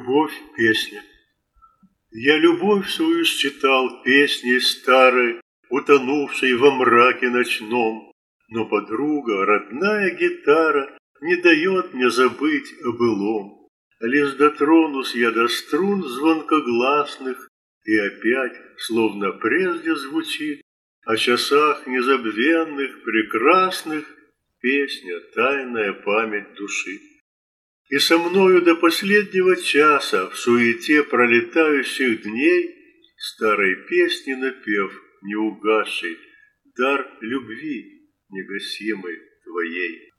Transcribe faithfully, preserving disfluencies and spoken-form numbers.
Любовь — песня. Я любовь свою считал песней старой, утонувшей во мраке ночном. Но подруга, родная гитара, не дает мне забыть о былом. Лишь дотронусь я до струн звонкогласных, и опять, словно прежде звучит, о часах незабвенных, прекрасных, песня, тайная память души. И со мною до последнего часа в суете пролетающих дней старой песни напев неугасший, дар любви негасимой твоей.